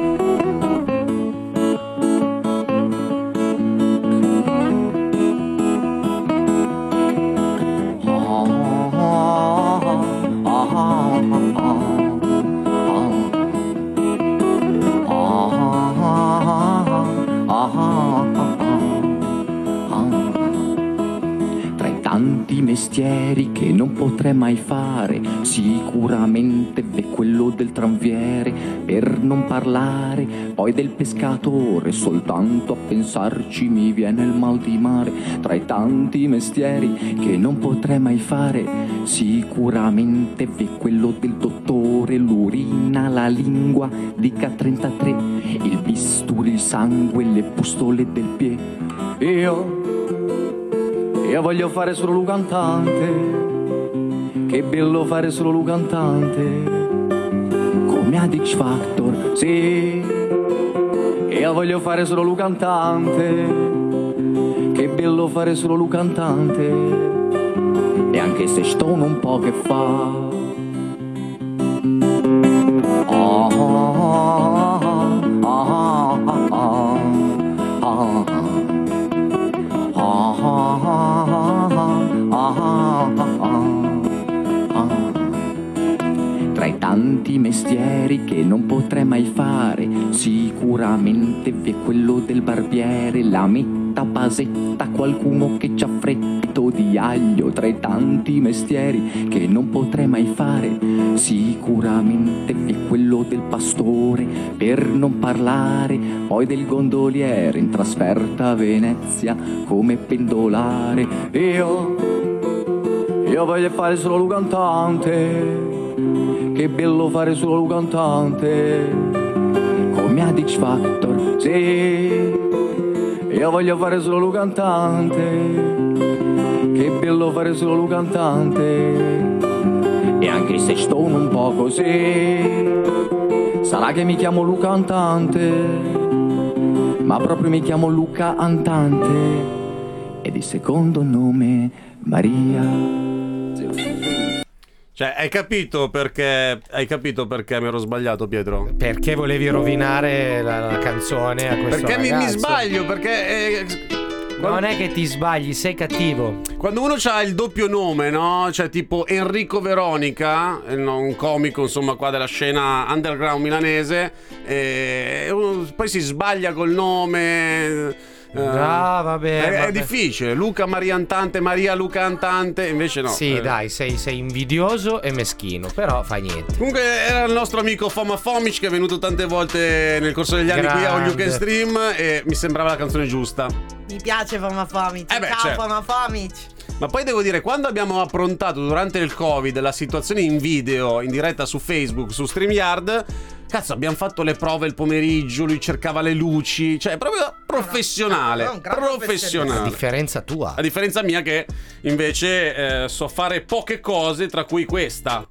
Tra i tanti mestieri che non potrei mai fare, sicuramente v'è quello del tranviere, per non parlare poi del pescatore. Soltanto a pensarci mi viene il mal di mare. Tra i tanti mestieri che non potrei mai fare, sicuramente v'è quello del dottore, l'urina, la lingua di K trentatré, il bisturi, il sangue, le pustole del piede. Io io voglio fare solo lo cantante, che bello fare solo lo cantante, come ad X Factor, sì. Io voglio fare solo lo cantante, che bello fare solo lo cantante, e anche se sto un po' che fa. Oh, oh, oh, oh, oh, oh, oh. Tra i tanti mestieri che non potrei mai fare, sicuramente v'è quello del barbiere, la metta basetta, qualcuno che c'ha freddo di aglio. Tra i tanti mestieri che non potrei mai fare, sicuramente v'è quello del pastore, per non parlare poi del gondoliere in trasferta a Venezia come pendolare. Io Io voglio fare solo il cantante, che bello fare solo il cantante, come a X Factor, sì. Io voglio fare solo il cantante, che bello fare solo il cantante. E anche se sto un po' così, sarà che mi chiamo Luca Antante, ma proprio mi chiamo Luca Antante, e di secondo nome Maria. Cioè, hai capito perché hai capito perché mi ero sbagliato, Pietro? Perché volevi rovinare la, la canzone a questo Perché mi, mi ragazzo? sbaglio, perché eh, Non è che ti sbagli, sei cattivo. quando uno ha il doppio nome, no? Cioè tipo Enrico Veronica, eh, no, un comico insomma qua della scena underground milanese, e uno poi si sbaglia col nome. eh, Ah, vabbè, è, è vabbè. difficile. Luca Maria Antante, Maria Luca Antante, invece no. Sì, eh. dai, sei, sei invidioso e meschino, però fai niente. Comunque era il nostro amico Foma Fomic che è venuto tante volte nel corso degli anni qui a All You Can Grande. Stream e mi sembrava la canzone giusta. Mi piace Fama Fomic. Eh beh, Ciao certo. Fama Fomic. Ma poi devo dire, quando abbiamo approntato durante il Covid la situazione in video, in diretta su Facebook, su StreamYard, cazzo, abbiamo fatto le prove il pomeriggio, lui cercava le luci, cioè proprio professionale, no, no, un gran A professionale. differenza tua. A differenza mia che invece eh, so fare poche cose, tra cui questa.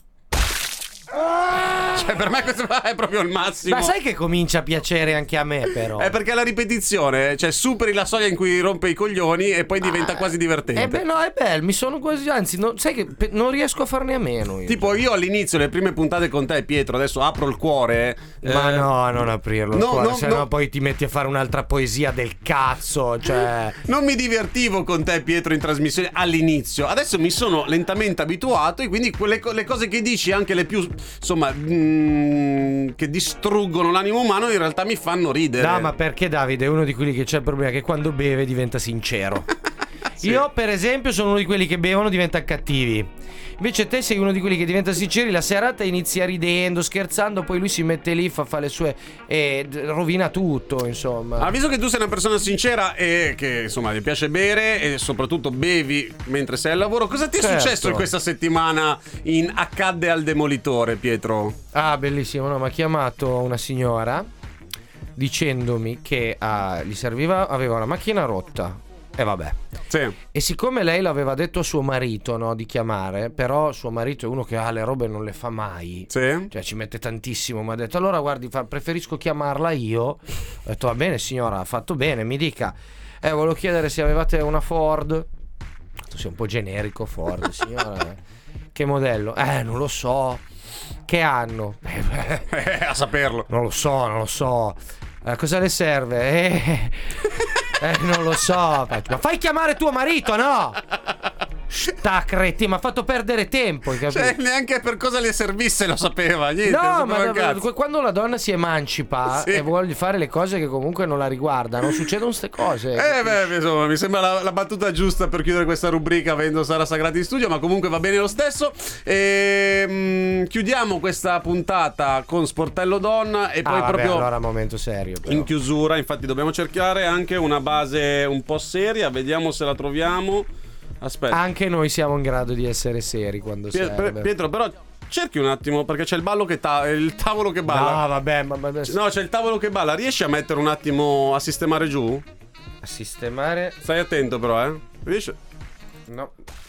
Cioè per me questo è proprio il massimo. Ma sai che comincia a piacere anche a me, però. È perché la ripetizione, cioè superi la soglia in cui rompe i coglioni e poi diventa quasi divertente. Eh beh, no, è bello, mi sono quasi. Anzi, no, sai che pe- non riesco a farne a meno. Io. Tipo io all'inizio, le prime puntate con te Pietro, adesso apro il cuore. Ma eh, no, non aprirlo. no, no, se no, no. poi ti metti a fare un'altra poesia del cazzo. Cioè. Non mi divertivo con te Pietro in trasmissione all'inizio. Adesso mi sono lentamente abituato e quindi quelle co- le cose che dici, anche le più insomma mm, che distruggono l'animo umano, in realtà mi fanno ridere. No, ma perché Davide è uno di quelli che c'è il problema che quando beve diventa sincero. Sì. Io, per esempio, sono uno di quelli che bevono diventa cattivi. Invece te sei uno di quelli che diventa sinceri. La serata inizia ridendo, scherzando, poi lui si mette lì, fa, fa le sue e d- rovina tutto, insomma. Avviso che tu sei una persona sincera e che insomma ti piace bere e soprattutto bevi mentre sei al lavoro. Cosa ti è Certo. successo in questa settimana in Accadde al Demolitore, Pietro? Ah, bellissimo, no, mi ha chiamato una signora dicendomi che ah, gli serviva, aveva una macchina rotta. E vabbè. Sì. E siccome lei l'aveva detto a suo marito, no, di chiamare, però suo marito è uno che ah, le robe non le fa mai. Sì. Cioè ci mette tantissimo. Mi ha detto allora guardi, fa, preferisco chiamarla io. Ho detto va bene signora, ha fatto bene, mi dica. Eh, volevo chiedere se avevate una Ford. Ho detto, sei un po' generico Ford, signora. Che modello? Eh, non lo so. Che anno? Eh, a saperlo. Non lo so, non lo so. Eh, cosa le serve? Eh, eh, non lo so. Ma fai chiamare tuo marito, no? Sta creti, mi ha fatto perdere tempo, hai capito? Cioè, neanche per cosa le servisse lo sapeva. Niente, No, sapeva ma un cazzo. quando la donna si emancipa Sì. e vuole fare le cose che comunque non la riguardano, succedono ste cose. Eh beh, insomma, mi sembra la, la battuta giusta per chiudere questa rubrica avendo Sara Sagrati in studio, ma comunque va bene lo stesso. E, mm, chiudiamo questa puntata con Sportello Donna e Ah, poi vabbè, proprio allora momento serio però. in chiusura, infatti dobbiamo cercare anche una base un po' seria, vediamo se la troviamo. Aspetta. Anche noi siamo in grado di essere seri quando Pie- serve. Pietro, però cerchi un attimo perché c'è il ballo che ta- il tavolo che balla. No, vabbè, ma, ma No, c'è il tavolo che balla. Riesci a mettere un attimo a sistemare giù? a sistemare. Stai attento però, eh. Riesci? No.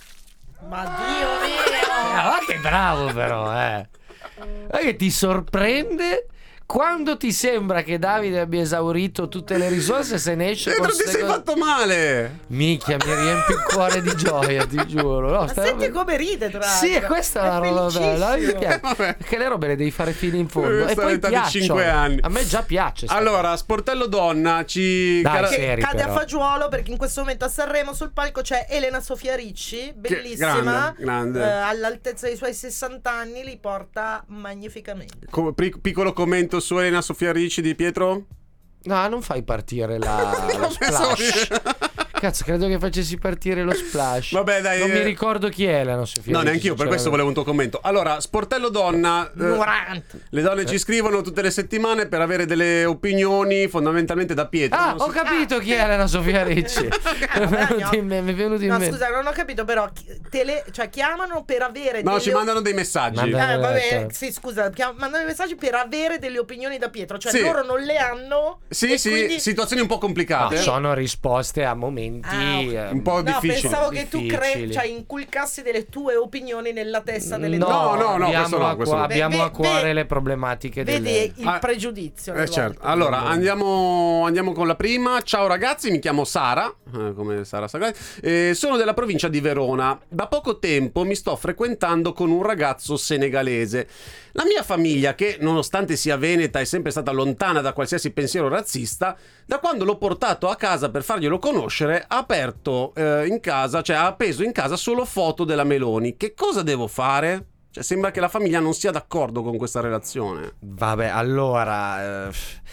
Ma Dio mio! Ah, che bravo però, eh. Ma che ti sorprende quando ti sembra che Davide abbia esaurito tutte le risorse, se ne esce Pietro, con ti ste sei cose- fatto male. Minchia, mi riempie il cuore di gioia, ti giuro. No, Ma sta senti roba- come ride, tra l'altro. Sì, questa è la roba bella. Mi piace. Eh, vabbè. Perché le robe le devi fare fino in fondo. Questa E è poi l'età di piacciono. cinque anni. A me già piace. sta Allora, Sportello Donna ci Dai, cara- sì. Che Seri, cade però. a fagiolo perché in questo momento a Sanremo sul palco c'è Elena Sofia Ricci, bellissima, grande, grande. eh, all'altezza dei suoi sessanta anni, li porta magnificamente. Co- pri- piccolo commento su Elena Sofia Ricci di Pietro. No, non fai partire la, la Pensavo splash. di- Cazzo, credo che facessi partire lo splash. Vabbè, dai. Non eh... mi ricordo chi è Elena Sofia. No, neanche io, per questo volevo un tuo commento. Allora, Sportello Donna. Eh, le donne eh. ci scrivono tutte le settimane per avere delle opinioni, fondamentalmente da Pietro. Ah, ho si... capito ah. chi è Elena Sofia Ricci. Mi è venuto in mente. No, scusa, non ho capito, però tele... cioè chiamano per avere No, delle... ci mandano dei messaggi. Mandano eh, vabbè, sì, scusa, chiam... mandano dei messaggi per avere delle opinioni da Pietro, cioè sì. loro non le hanno. Sì, sì, quindi... situazioni un po' complicate. No, sono risposte a momenti ah, okay. un po' no, difficili. Pensavo che difficili. tu cre... cioè inculcassi delle tue opinioni nella testa delle no, donne. No, no, no, abbiamo, no, a, questo no. abbiamo Beh, a cuore beh, le problematiche vedi delle... il ah, pregiudizio. Eh, certo. Allora, andiamo, andiamo con la prima. Ciao ragazzi, mi chiamo Sara, eh, come Sara Sagrati, eh, sono della provincia di Verona. Da poco tempo mi sto frequentando con un ragazzo senegalese. La mia famiglia, che nonostante sia veneta è sempre stata lontana da qualsiasi pensiero razzista, da quando l'ho portato a casa per farglielo conoscere, ha aperto eh, in casa, cioè ha appeso in casa solo foto della Meloni. Che cosa devo fare? Cioè, sembra che la famiglia non sia d'accordo con questa relazione. Vabbè, allora... Eh...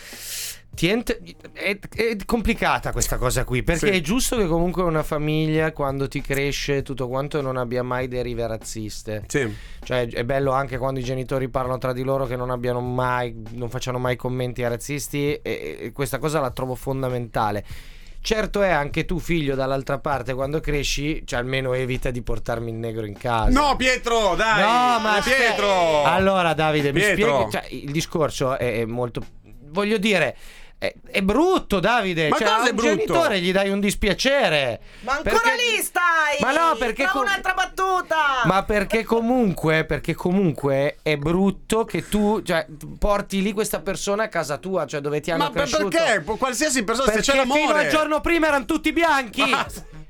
Ent- è, è complicata questa cosa qui, perché sì. è giusto che comunque una famiglia, quando ti cresce tutto quanto, non abbia mai derive razziste. Sì. Cioè è bello anche quando i genitori parlano tra di loro che non abbiano mai, non facciano mai commenti razzisti, e, e questa cosa la trovo fondamentale. Certo è, anche tu figlio dall'altra parte, quando cresci, cioè almeno evita di portarmi il negro in casa. No, Pietro, dai. No, ma Pietro. Allora Davide, Pietro. mi spieghi, cioè, il discorso è, è molto, voglio dire, È, è brutto, Davide. Ma cioè, cosa a è un brutto? genitore gli dai un dispiacere. Ma ancora perché... lì stai? Ma no, perché Prova com... un'altra battuta. Ma perché comunque, perché comunque è brutto che tu, cioè, porti lì questa persona a casa tua, cioè dove ti hanno Ma cresciuto. Ma perché? Qualsiasi persona, perché se c'è l'amore. fino al giorno prima erano tutti bianchi. Ma...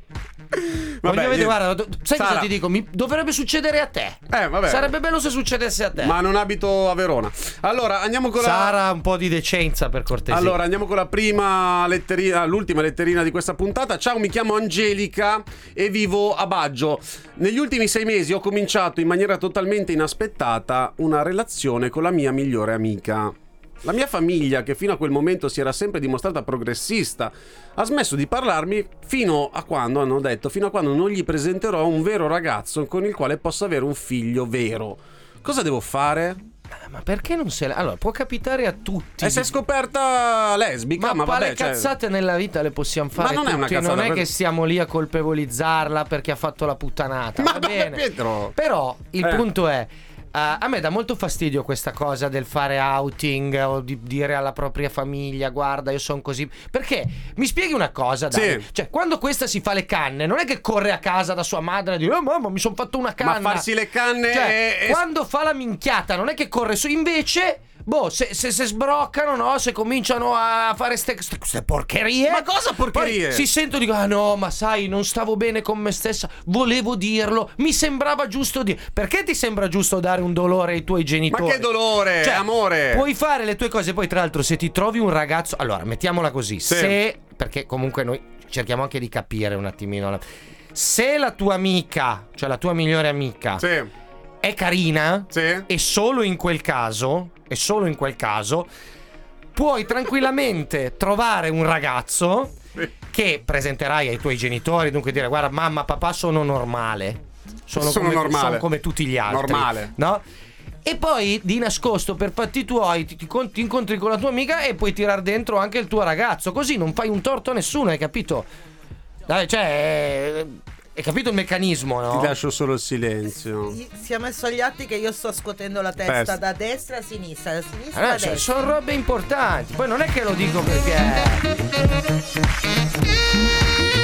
Vabbè, Voglio vedere, guarda, sai Sara. cosa ti dico? Mi dovrebbe succedere a te. Eh, vabbè. Sarebbe bello se succedesse a te. Ma non abito a Verona. Allora, andiamo con Sara, la... un po' di decenza, per cortesia. Allora, andiamo con la prima letterina, l'ultima letterina di questa puntata. Ciao, mi chiamo Angelica e vivo a Baggio. Negli ultimi sei mesi ho cominciato in maniera totalmente inaspettata una relazione con la mia migliore amica. La mia famiglia, che fino a quel momento si era sempre dimostrata progressista, ha smesso di parlarmi fino a quando, hanno detto, fino a quando non gli presenterò un vero ragazzo con il quale posso avere un figlio vero. Cosa devo fare? Ma perché non se la... Allora, può capitare a tutti. E si è scoperta lesbica, ma, ma ma vabbè, le cioè... cazzate nella vita le possiamo fare ma non tutti. È una cazzata, non è per... che stiamo lì a colpevolizzarla perché ha fatto la puttanata. Ma va vabbè, bene. Pietro. Però il eh. punto è... Uh, a me dà molto fastidio questa cosa del fare outing o di dire alla propria famiglia guarda io sono così, perché mi spieghi una cosa dai. Sì. Cioè quando questa si fa le canne non è che corre a casa da sua madre e dice oh mamma mi sono fatto una canna, ma farsi le canne cioè, è... quando fa la minchiata non è che corre su, invece boh, se, se, se sbroccano, no? Se cominciano a fare ste, ste, ste porcherie. Ma cosa porcherie? Poi si sento e dico, ah no, ma sai, non stavo bene con me stessa, volevo dirlo, mi sembrava giusto dire. Perché ti sembra giusto dare un dolore ai tuoi genitori? Ma che dolore, cioè, amore. Puoi fare le tue cose, poi tra l'altro se ti trovi un ragazzo, allora, mettiamola così, sì. se, perché comunque noi cerchiamo anche di capire un attimino, se la tua amica, cioè la tua migliore amica, sì. è carina, sì. e solo in quel caso... E solo in quel caso puoi tranquillamente trovare un ragazzo che presenterai ai tuoi genitori, dunque dire guarda mamma, papà sono normale, sono, sono come, normale, sono come tutti gli altri, normale, no? E poi di nascosto per fatti tuoi ti, ti, ti incontri con la tua amica e puoi tirar dentro anche il tuo ragazzo, così non fai un torto a nessuno, hai capito? Dai, cioè... Hai capito il meccanismo, no? Ti lascio solo il silenzio. Si è messo agli atti che io sto scuotendo la testa Pesta. da destra a sinistra, da sinistra allora, a destra. Sono robe importanti. Poi non è che lo dico perché...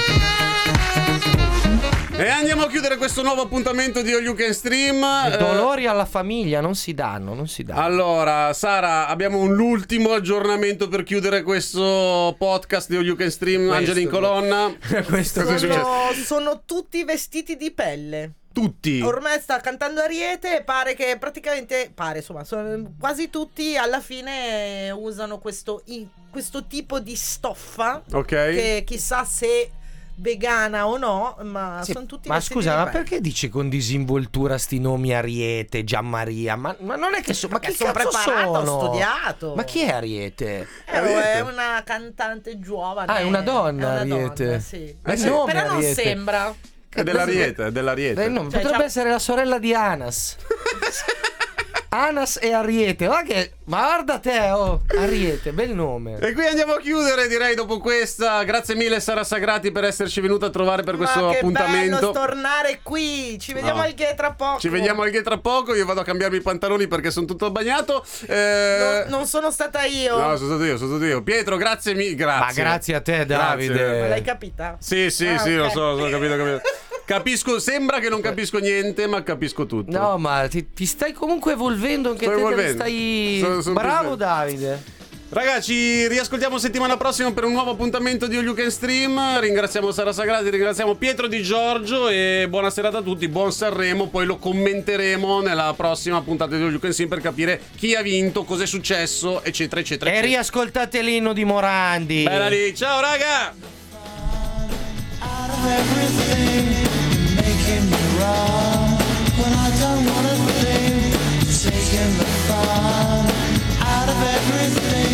E andiamo a chiudere questo nuovo appuntamento di All You Can Stream. I dolori alla famiglia non si danno, non si danno. Allora, Sara, abbiamo un ultimo aggiornamento per chiudere questo podcast di All You Can Stream. Questo, Angeli in colonna. Questo Cosa è successo? Sono, sono tutti vestiti di pelle. Tutti. Ormai sta cantando Ariete e pare che praticamente, pare insomma, sono, quasi tutti alla fine usano questo, questo tipo di stoffa. Ok. Che chissà se vegana o no, ma Sì, sono tutti ma vestiti scusa, di ma pelle. perché dici con disinvoltura sti nomi Ariete, Gianmaria? Ma, ma non è che so, ma Perché chi sono cazzo preparato, ho sono? studiato. Ma chi è Ariete? Eh, è una cantante giovane. Ah, è una donna, È una Ariete. donna, sì. Ma il sì. nome Però non Ariete. sembra. È dell'Ariete, è dell'Ariete. Eh, no, Cioè, potrebbe c'ha- essere la sorella di Anas. Anas e Ariete. Ma, che... ma guarda te, oh, Ariete, bel nome. E qui andiamo a chiudere, direi, dopo questa. Grazie mille Sara Sagrati per esserci venuta a trovare per questo Ma che appuntamento. bello tornare qui. Ci vediamo No. al gay tra poco. Ci vediamo anche tra poco. Io vado a cambiarmi i pantaloni perché sono tutto bagnato. Eh... No, non sono stata io. No, sono stato io, sono stato io. Pietro, grazie mille. Grazie. Ma grazie a te, Davide. Grazie. Ma l'hai capita? Sì, sì, Ah, sì, lo ok. so, lo so, capito, capito. Capisco, sembra che non capisco niente, ma capisco tutto. No, ma ti, ti stai comunque evolvendo anche Sto te. te ne evolvendo. Stai... Sono- sono Bravo, più- Davide. Ragazzi, ci riascoltiamo settimana prossima per un nuovo appuntamento di All You Can Stream. Ringraziamo Sara Sagrati, ringraziamo Pietro Di Giorgio e buona serata a tutti, buon Sanremo. Poi lo commenteremo nella prossima puntata di All You Can Stream per capire chi ha vinto, cos'è successo, eccetera, eccetera. E eccetera. riascoltate l'inno di Morandi. Bella lì, ciao raga! Out of everything, making me wrong when I don't want a thing, taking the fun out of everything.